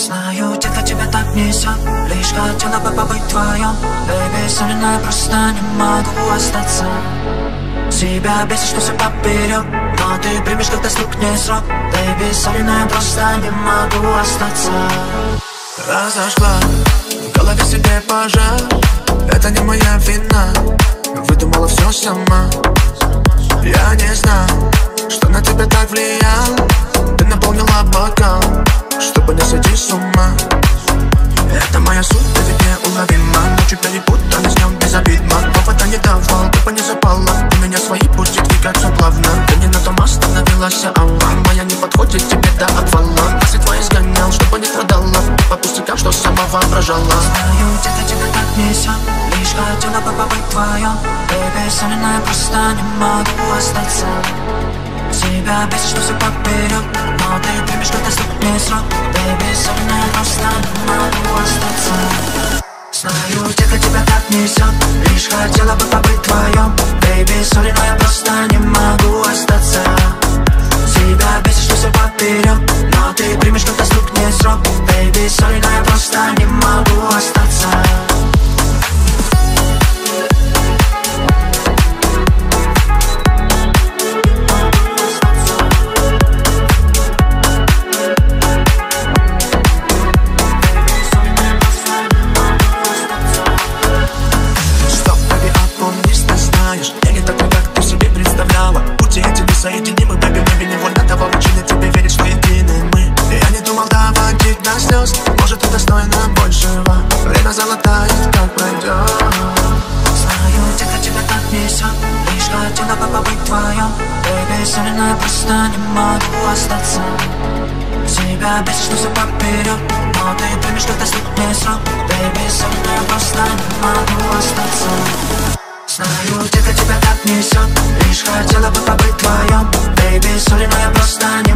Знаю, детка, тебя так несет. Лишь хотела бы побыть твоем. Baby, соленая, просто не могу остаться. Тебя бесит, что все поперек, но ты примешь, когда стукнет срок. Baby, соленая, просто не могу остаться. Разожгла в голове себе пожар. Это не моя вина. Выдумала все сама. Я не знал, что на тебя так влиял. Ты наполнила бокал, чтобы не сойти с ума. Это моя суть, ты ведь неуловима. Ночью перепутали с днем без обид. Повода не давал, ты по не запала. У меня свои пути двигаются плавно. Ты не на том остановилась, моя не подходит тебе до обвала. Мысли твои сгонял, чтобы не страдала. По пустякам, что сама воображала. Знаю, где-то тебя так несет. Лишь хотела бы побыть твоем. Baby, соленая, просто не могу остаться. Тебя бесит, что все поперек, но ты примешь, когда стукнет срок. Baby, соленая, просто не могу остаться. Знаю, детка, тебя так несет. Лишь хотела бы побыть твоем. Baby, соленая, просто не могу остаться. Тебя бесит, что все поперек, но ты примешь, когда стукнет срок. Baby, соленая, просто не могу остаться. Соединимы, baby, мы невольно того причины тебе верить, что едины мы. Я не думал доводить до слез, может, ты достойна большего. Время золотает, как пройдет. Знаю, детка, тебя так несет. Лишь хотела бы побыть твоем. Baby, соленая, просто не могу остаться. Тебя бесит, что все поперек, но ты примешь, когда стукнет срок. Baby, соленая, просто не могу остаться. Знаю, детка, тебя так несет. Лишь хотела бы побыть твоем. Baby, соленая, просто не